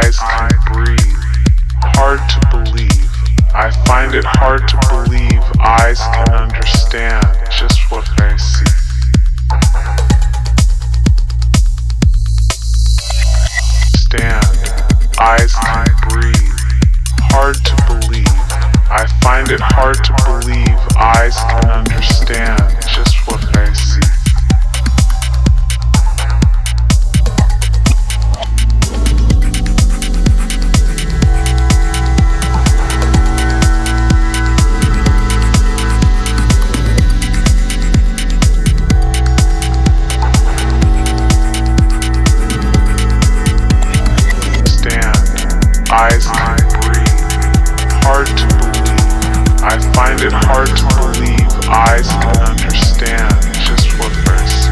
eyes can breathe. Hard to believe. I find it hard to believe eyes can understand just what they see. Stand. Eyes can breathe. Hard to believe. I find it hard to believe eyes can understand just what they see. Eyes can breathe. Hard to believe. I find it hard to believe eyes can understand just what they see.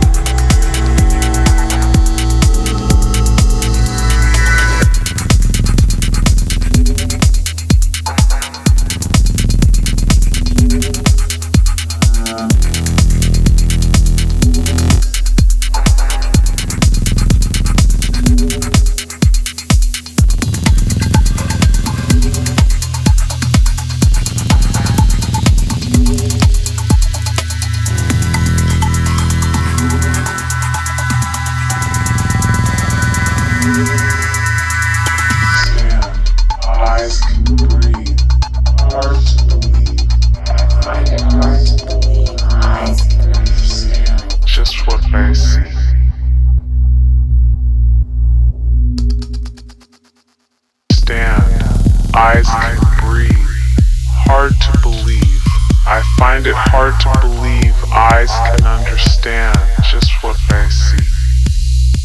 Eyes can breathe. Hard to believe. I find it hard to believe eyes can understand just what they see. Stand. Eyes can breathe. Hard to believe. I find it hard to believe eyes can understand just what they see.